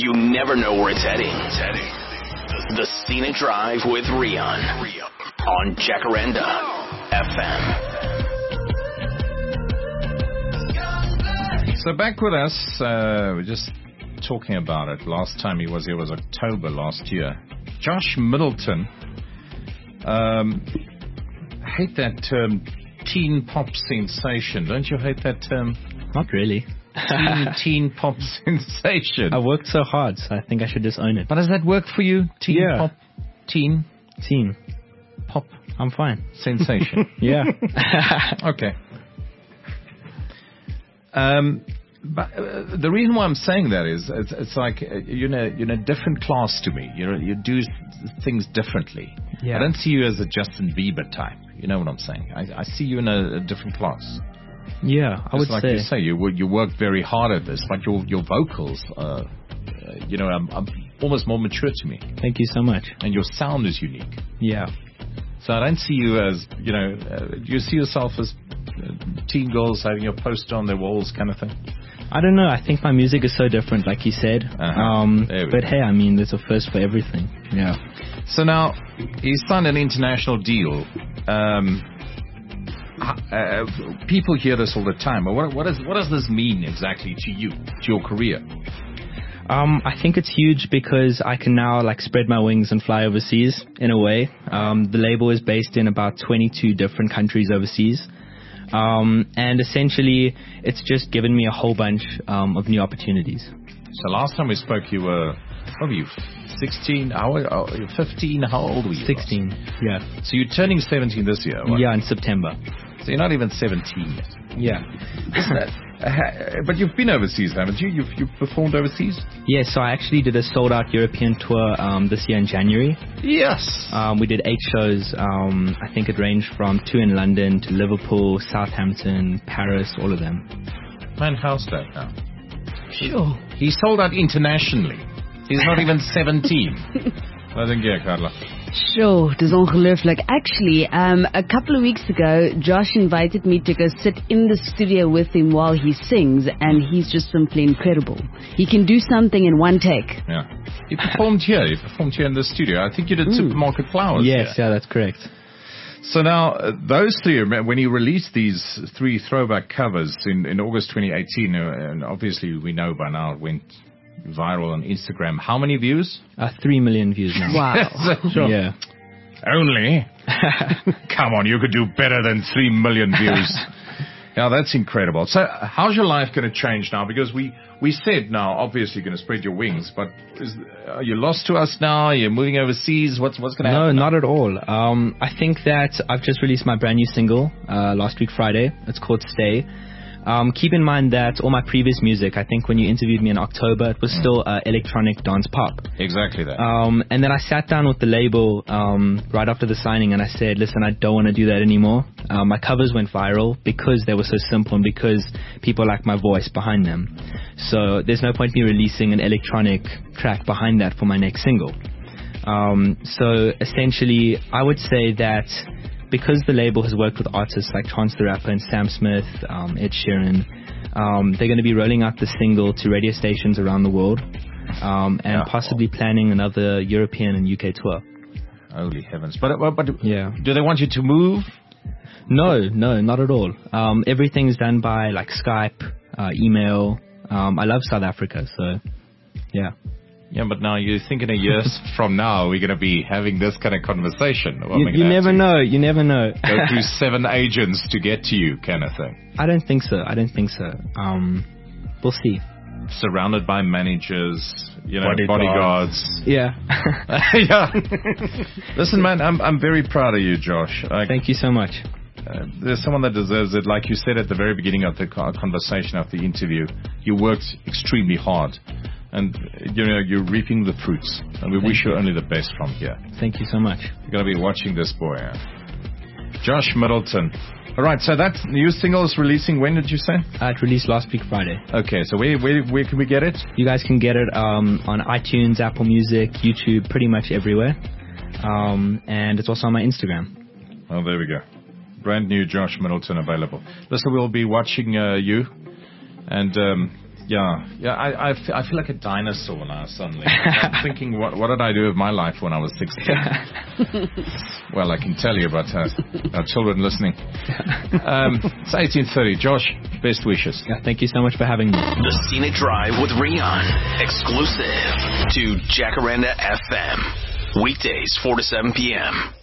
You never know where it's heading. The Scenic Drive with Rian on Jacaranda FM. So back with us, we're just talking about it. Last time he was here was October last year. Josh Middleton. I hate that term, teen pop sensation. Don't you hate that term? Not really. Teen pop sensation. I worked so hard, so I think I should just own it. But does that work for you? Teen pop? Teen Pop. I'm fine. Sensation. Yeah. Okay. But the reason why I'm saying that is it's like you're in a different class to me. You do things differently. Yeah. I don't see you as a Justin Bieber type. You know what I'm saying? I see you in a different class. Yeah, I would like say. You say, you work very hard at this, but your vocals, are almost more mature to me. Thank you so much. And your sound is unique. Yeah. So I don't see you as, you see yourself as teen girls having your poster on their walls kind of thing? I don't know. I think my music is so different, like you said. But hey, I mean, there's a first for everything. Yeah. So now, you signed an international deal. People hear this all the time. But what does this mean exactly to you, to your career? I think it's huge because I can now spread my wings and fly overseas in a way. The label is based in about 22 different countries overseas. And essentially, it's just given me a whole bunch of new opportunities. So last time we spoke, you were, what were you, 16? 15? How old were you? 16, yeah. So you're turning 17 this year, right? Yeah, in September. So you're not even 17 yet. Yeah. Isn't that? But you've been overseas, haven't you? You've performed overseas? Yeah, so I actually did a sold-out European tour this year in January. Yes. We did 8 shows. I think it ranged from 2 in London to Liverpool, Southampton, Paris, all of them. Man, how's that now? Sure. He sold out internationally. He's not even 17. I think, yeah, Carla. Sure, dis ongelooflik. Actually, a couple of weeks ago, Josh invited me to go sit in the studio with him while he sings, and he's just simply incredible. He can do something in one take. Yeah. He performed here. He performed here in the studio. I think you did Supermarket Flowers. Yes, yeah, that's correct. So now, those 3, when you released these 3 throwback covers in August 2018, and obviously we know by now it went viral on Instagram. How many views? 3 million views now. Wow. Sure. Yeah. Only? Come on, you could do better than 3 million views. Yeah, that's incredible. So how's your life going to change now? Because we said now, obviously you're going to spread your wings, but are you lost to us now? Are you moving overseas? What's going to happen? No, not at all. I think that I've just released my brand new single last week Friday. It's called Stay. Keep in mind that all my previous music, I think when you interviewed me in October, it was still electronic dance pop. Exactly that. And then I sat down with the label right after the signing and I said, listen, I don't want to do that anymore. My covers went viral because they were so simple and because people like my voice behind them. So there's no point in me releasing an electronic track behind that for my next single. So essentially, I would say that because the label has worked with artists like Chance the Rapper and Sam Smith, Ed Sheeran, they're going to be rolling out the single to radio stations around the world and possibly planning another European and UK tour. Holy heavens. But yeah. Do they want you to move? No, not at all. Everything's done by Skype, email. I love South Africa, so yeah. Yeah, but now you think in a year from now we're going to be having this kind of conversation. You never know. You never know. Go through 7 agents to get to you, kind of thing. I don't think so. We'll see. Surrounded by managers, bodyguards. Yeah. Yeah. Listen, man, I'm very proud of you, Josh. Thank you so much. There's someone that deserves it. Like you said at the very beginning of the conversation, of the interview, you worked extremely hard. And, you're reaping the fruits. And we wish you only the best from here. Thank you so much. You're going to be watching this boy. Josh Middleton. All right, so that new single is releasing when, did you say? It released last week Friday. Okay, so where can we get it? You guys can get it on iTunes, Apple Music, YouTube, pretty much everywhere. And it's also on my Instagram. Oh, there we go. Brand new Josh Middleton available. Listen, we'll be watching you. And Yeah. I feel like a dinosaur now suddenly. I'm thinking, what did I do with my life when I was 16? Well, I can tell you, but our children listening. It's 18:30. Josh, best wishes. Yeah, thank you so much for having me. The Scenic Drive with Rian, exclusive to Jacaranda FM. Weekdays, 4 to 7 p.m.